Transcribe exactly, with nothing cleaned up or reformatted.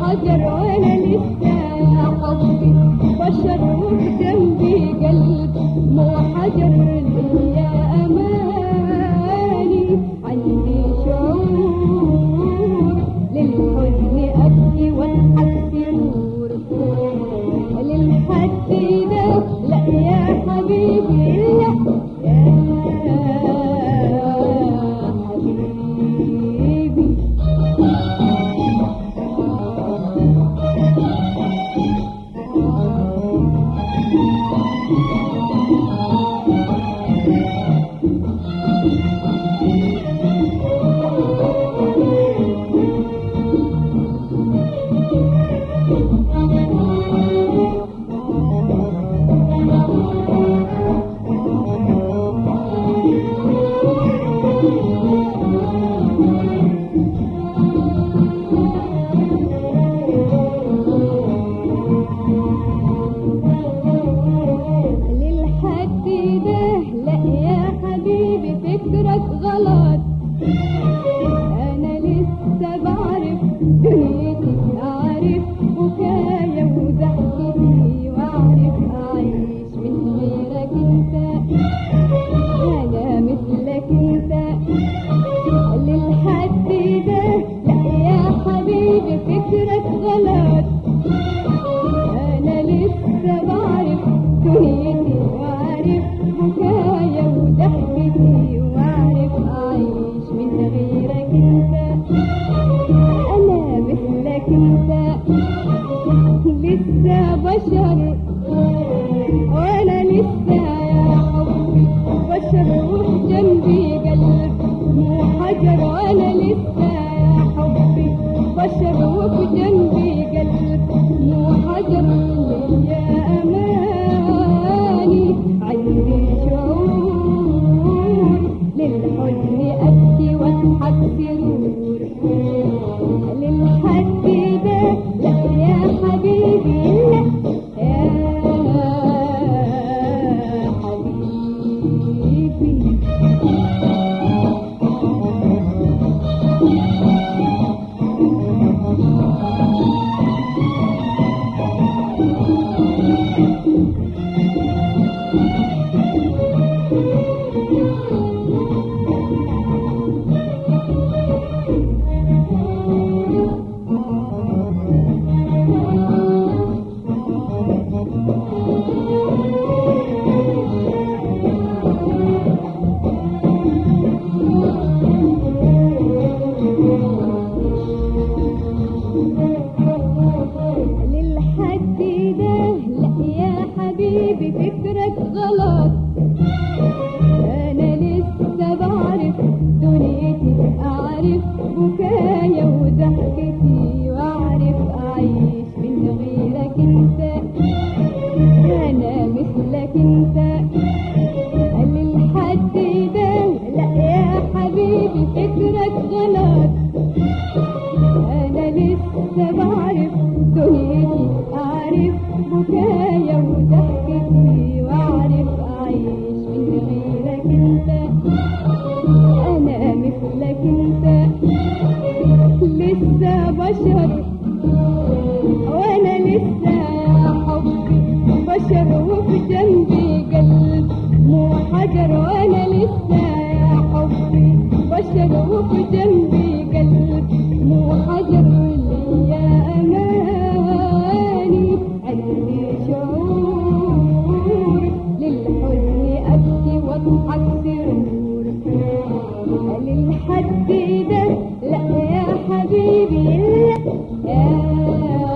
حجر وانا لسه يا حبي بشر وجنبي قلب مو حجر يا اماني عندي شعور للحزن ابكي واضحك سرور للحد ده لا يا حبيبي لا يا حبيبي فكرك غلط انا لسه بعرف دنيتي اعرف بكايا وضحكتي واعرف اعيش من غيرك انت انا مثلك انت للحد ده لا يا حبيبي فكرك غلط انا لسه بعرف دنيتي واعرف بكايا وضحكتي واعرف اعيش من غيرك انت انا مثلك انت لسه بشر وانا لسه يا حبي بشر وجنبي قلب مو حجر وانا لسه يا حبي بشر وجنبي قلب مو حجر يا اماني عندي شعور للحزن ابكي واضحك سرور للحد ده لا يا حبيبي لا يا حبيبي فكرك غلط انا لسه بعرف دنيتي اعرف بكايا وضحكتي واعرف اعيش من غيرك انت انا مثلك انت للحد ده لا يا حبيبي فكرك غلط انا لسه بعرف دنيتي اعرف بكايا وضحكتي واعرف اعيش من غيرك انت انا مثلك انت لسه بشر وانا لسه يا حبي بشر وفي جنبي قلب مو حجر وانا لسه يا حبي بشر وفي جنبي قلب مو حجر يا اماني عندي شعور للحزن ابكي واضحك سرور للحد ده لا يا حبيبي لا يا